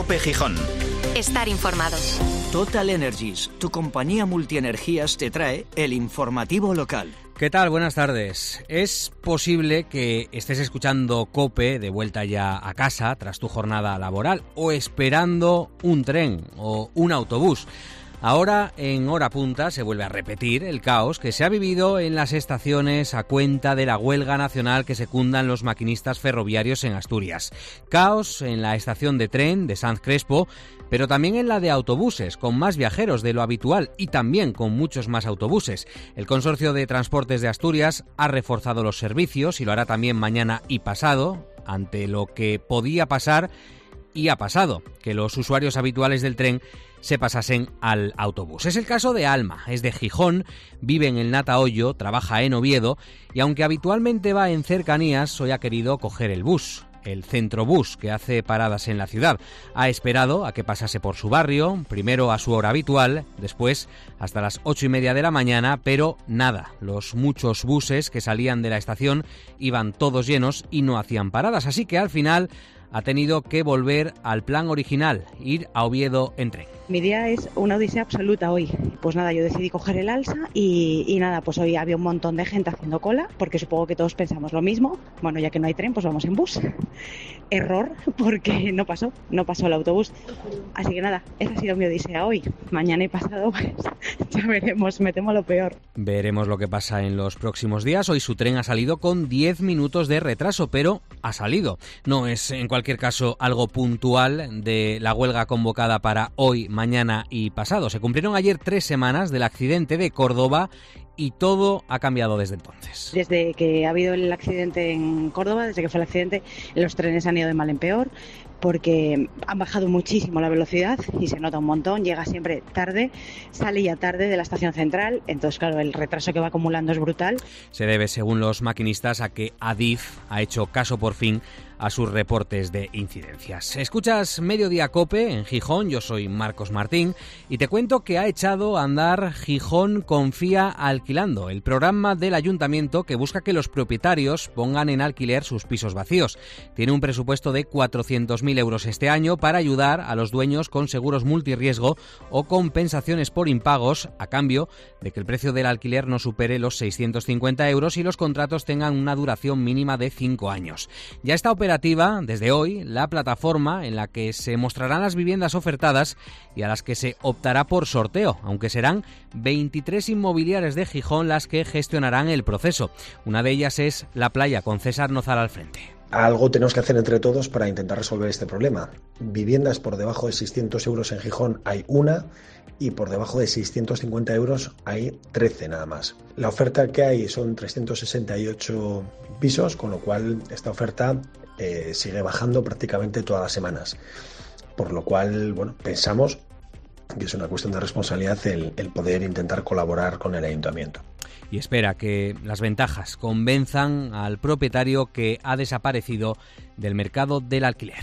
COPE Gijón. Estar informado. Total Energies, tu compañía multienergías, te trae el informativo local. ¿Qué tal? Buenas tardes. Es posible que estés escuchando COPE de vuelta ya a casa tras tu jornada laboral o esperando un tren o un autobús. Ahora, en hora punta, se vuelve a repetir el caos que se ha vivido en las estaciones a cuenta de la huelga nacional que secundan los maquinistas ferroviarios en Asturias. Caos en la estación de tren de Sanz Crespo, pero también en la de autobuses, con más viajeros de lo habitual y también con muchos más autobuses. El Consorcio de Transportes de Asturias ha reforzado los servicios y lo hará también mañana y pasado, ante lo que podía pasar y ha pasado, que los usuarios habituales del tren se pasasen al autobús. Es el caso de Alma, es de Gijón, vive en el Natahoyo, trabaja en Oviedo y aunque habitualmente va en cercanías, hoy ha querido coger el bus, el Centrobús, que hace paradas en la ciudad. Ha esperado a que pasase por su barrio, primero a su hora habitual, después hasta las 8:30 de la mañana, pero nada. Los muchos buses que salían de la estación iban todos llenos y no hacían paradas, así que al final ha tenido que volver al plan original, ir a Oviedo en tren. Mi día es una odisea absoluta hoy. Pues nada, yo decidí coger el alsa y nada, pues hoy había un montón de gente haciendo cola, porque supongo que todos pensamos lo mismo. Bueno, ya que no hay tren, pues vamos en bus. Error, porque no pasó el autobús. Así que nada, esa ha sido mi odisea hoy. Mañana y pasado, pues ya veremos, me temo lo peor. Veremos lo que pasa en los próximos días. Hoy su tren ha salido con 10 minutos de retraso, pero ha salido. No es, en cualquier caso, algo puntual de la huelga convocada para hoy, mañana y pasado. Se cumplieron ayer 3 semanas del accidente de Córdoba y todo ha cambiado desde entonces. Desde que ha habido el accidente en Córdoba, desde que fue el accidente, los trenes han ido de mal en peor porque han bajado muchísimo la velocidad y se nota un montón, llega siempre tarde, sale ya tarde de la estación central, entonces claro, el retraso que va acumulando es brutal. Se debe, según los maquinistas, a que Adif ha hecho caso por fin a sus reportes de incidencias. Escuchas Mediodía COPE en Gijón, yo soy Marcos Martín y te cuento que ha echado a andar Gijón Confía Alquilando, el programa del ayuntamiento que busca que los propietarios pongan en alquiler sus pisos vacíos. Tiene un presupuesto de 400.000 euros este año para ayudar a los dueños con seguros multirriesgo o compensaciones por impagos a cambio de que el precio del alquiler no supere los 650 euros y los contratos tengan una duración mínima de 5 años. Ya está operativa desde hoy la plataforma en la que se mostrarán las viviendas ofertadas y a las que se optará por sorteo, aunque serán 23 inmobiliarias de Gijón las que gestionarán el proceso. Una de ellas es La Playa, con César Nozal al frente. Algo tenemos que hacer entre todos para intentar resolver este problema. Viviendas por debajo de 600 euros en Gijón hay una y por debajo de 650 euros hay 13 nada más. La oferta que hay son 368 pisos, con lo cual esta oferta sigue bajando prácticamente todas las semanas. Por lo cual, bueno, pensamos que es una cuestión de responsabilidad el poder intentar colaborar con el ayuntamiento. Y espera que las ventajas convenzan al propietario que ha desaparecido del mercado del alquiler.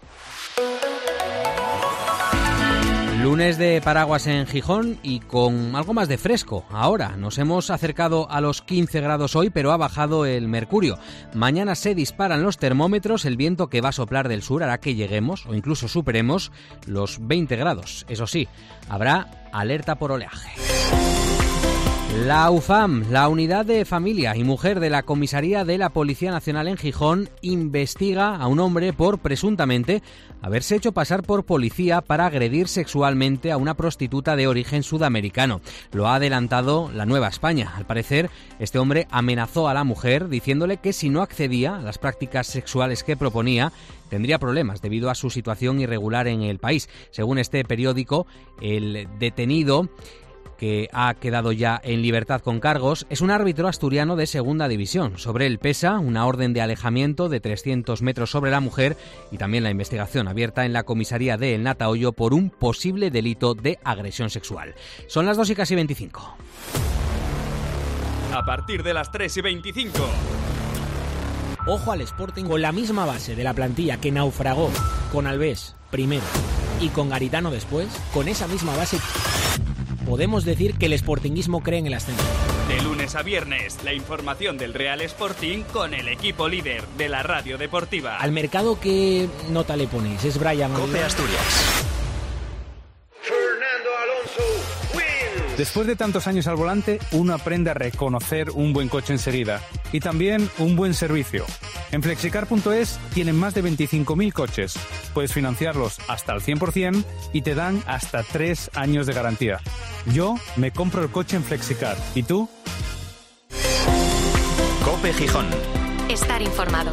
Lunes de paraguas en Gijón y con algo más de fresco. Ahora nos hemos acercado a los 15 grados hoy, pero ha bajado el mercurio. Mañana se disparan los termómetros, el viento que va a soplar del sur hará que lleguemos o incluso superemos los 20 grados. Eso sí, habrá alerta por oleaje. La UFAM, la Unidad de Familia y Mujer de la Comisaría de la Policía Nacional en Gijón, investiga a un hombre por presuntamente haberse hecho pasar por policía para agredir sexualmente a una prostituta de origen sudamericano. Lo ha adelantado La Nueva España. Al parecer, este hombre amenazó a la mujer diciéndole que si no accedía a las prácticas sexuales que proponía, tendría problemas debido a su situación irregular en el país. Según este periódico, el detenido, que ha quedado ya en libertad con cargos, es un árbitro asturiano de segunda división. Sobre él pesa una orden de alejamiento de 300 metros sobre la mujer y también la investigación abierta en la comisaría de El Natahoyo por un posible delito de agresión sexual. Son las 2:25. A partir de las 3:25. Ojo al Sporting con la misma base de la plantilla que naufragó con Alves primero y con Garitano después, con esa misma base podemos decir que el sportinguismo cree en el ascenso. De De lunes a viernes, la información del Real Sporting con el equipo líder de la radio deportiva. Al mercado, ¿qué nota le ponéis? Es Brian COPE Asturias. Después de tantos años al volante, uno aprende a reconocer un buen coche enseguida y también un buen servicio. En Flexicar.es tienen más de 25.000 coches. Puedes financiarlos hasta el 100% y te dan hasta 3 años de garantía. Yo me compro el coche en Flexicar. ¿Y tú? COPE Gijón. Estar informado.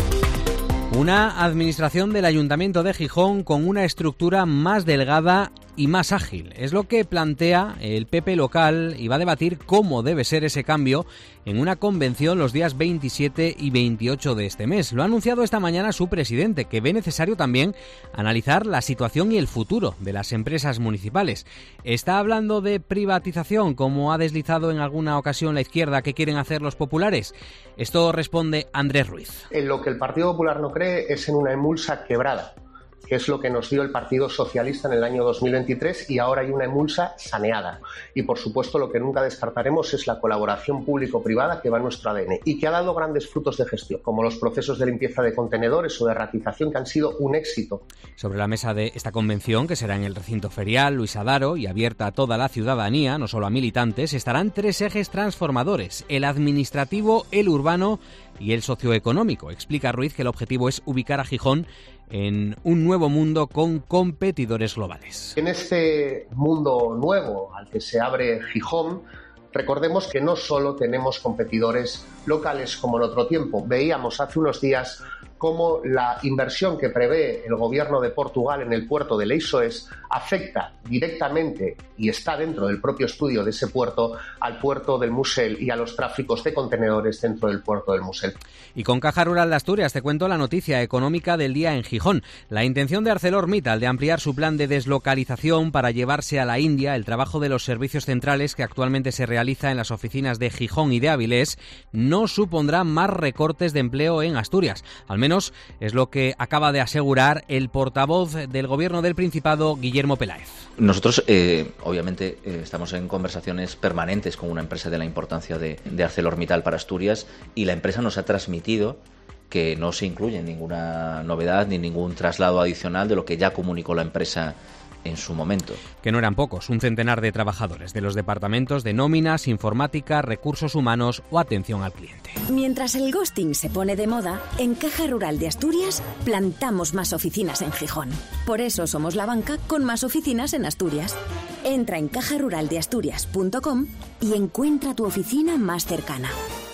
Una administración del Ayuntamiento de Gijón con una estructura más delgada y más ágil. Es lo que plantea el PP local y va a debatir cómo debe ser ese cambio en una convención los días 27 y 28 de este mes. Lo ha anunciado esta mañana su presidente, que ve necesario también analizar la situación y el futuro de las empresas municipales. Está hablando de privatización, como ha deslizado en alguna ocasión la izquierda que quieren hacer los populares. Esto responde Andrés Ruiz. En lo que el Partido Popular no cree es en una emulsa quebrada, que es lo que nos dio el Partido Socialista en el año 2023, y ahora hay una emulsa saneada. Y por supuesto lo que nunca descartaremos es la colaboración público-privada que va en nuestro ADN y que ha dado grandes frutos de gestión, como los procesos de limpieza de contenedores o de ratización, que han sido un éxito. Sobre la mesa de esta convención, que será en el recinto ferial Luis Adaro y abierta a toda la ciudadanía, no solo a militantes, estarán 3 ejes transformadores: el administrativo, el urbano y el socioeconómico. Explica Ruiz que el objetivo es ubicar a Gijón en un nuevo mundo con competidores globales. En este mundo nuevo al que se abre Gijón, recordemos que no solo tenemos competidores locales como en otro tiempo. Veíamos hace unos días cómo la inversión que prevé el gobierno de Portugal en el puerto de Leixões afecta directamente, y está dentro del propio estudio de ese puerto, al puerto del Musel y a los tráficos de contenedores dentro del puerto del Musel. Y con Caja Rural de Asturias te cuento la noticia económica del día en Gijón. La intención de ArcelorMittal de ampliar su plan de deslocalización para llevarse a la India el trabajo de los servicios centrales que actualmente se realiza en las oficinas de Gijón y de Avilés no supondrá más recortes de empleo en Asturias. Al menos es lo que acaba de asegurar el portavoz del Gobierno del Principado, Guillermo Peláez. Nosotros, obviamente, estamos en conversaciones permanentes con una empresa de la importancia de ArcelorMittal para Asturias, y la empresa nos ha transmitido que no se incluye ninguna novedad ni ningún traslado adicional de lo que ya comunicó la empresa en su momento. Que no eran pocos, un centenar de trabajadores de los departamentos de nóminas, informática, recursos humanos o atención al cliente. Mientras el ghosting se pone de moda, en Caja Rural de Asturias plantamos más oficinas en Gijón. Por eso somos la banca con más oficinas en Asturias. Entra en cajaruraldeasturias.com y encuentra tu oficina más cercana.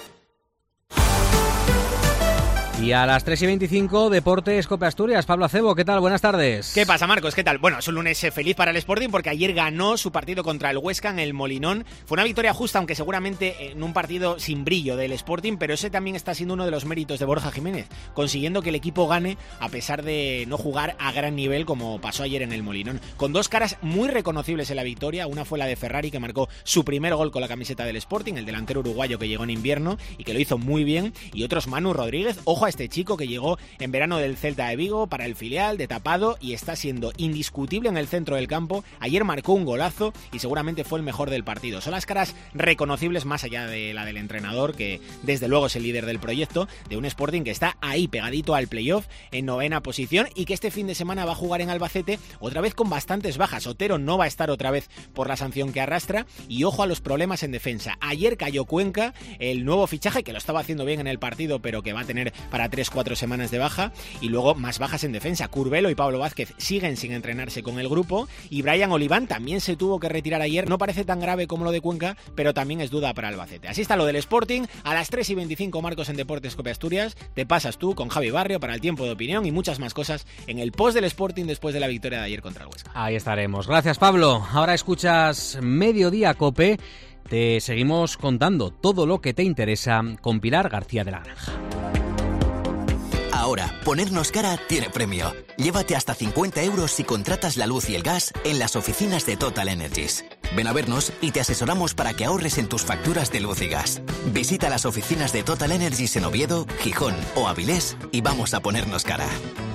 Y a las 3:25, Deportes COPE Asturias. Pablo Acebo, ¿qué tal? Buenas tardes. ¿Qué pasa, Marcos? ¿Qué tal? Bueno, es un lunes feliz para el Sporting porque ayer ganó su partido contra el Huesca en el Molinón. Fue una victoria justa, aunque seguramente en un partido sin brillo del Sporting, pero ese también está siendo uno de los méritos de Borja Jiménez, consiguiendo que el equipo gane a pesar de no jugar a gran nivel como pasó ayer en el Molinón. Con 2 caras muy reconocibles en la victoria. Una fue la de Ferrari, que marcó su primer gol con la camiseta del Sporting, el delantero uruguayo que llegó en invierno y que lo hizo muy bien. Y otros, Manu Rodríguez. Ojo a este chico que llegó en verano del Celta de Vigo para el filial de tapado y está siendo indiscutible en el centro del campo. Ayer marcó un golazo y seguramente fue el mejor del partido. Son las caras reconocibles, más allá de la del entrenador, que desde luego es el líder del proyecto, de un Sporting que está ahí pegadito al playoff en 9ª posición y que este fin de semana va a jugar en Albacete, otra vez con bastantes bajas. Otero no va a estar otra vez por la sanción que arrastra, y ojo a los problemas en defensa. Ayer cayó Cuenca, el nuevo fichaje que lo estaba haciendo bien en el partido pero que va a tener para 3-4 semanas de baja, y luego más bajas en defensa. Curbelo y Pablo Vázquez siguen sin entrenarse con el grupo, y Brian Oliván también se tuvo que retirar ayer. No parece tan grave como lo de Cuenca, pero también es duda para Albacete. Así está lo del Sporting. A las 3:25, Marcos, en Deportes COPE Asturias. Te pasas tú con Javi Barrio para el tiempo de opinión y muchas más cosas en el post del Sporting después de la victoria de ayer contra el Huesca. Ahí estaremos. Gracias, Pablo. Ahora escuchas Mediodía COPE. Te seguimos contando todo lo que te interesa con Pilar García de la Granja. Ahora, ponernos cara tiene premio. Llévate hasta 50 euros si contratas la luz y el gas en las oficinas de Total Energies. Ven a vernos y te asesoramos para que ahorres en tus facturas de luz y gas. Visita las oficinas de Total Energies en Oviedo, Gijón o Avilés y vamos a ponernos cara.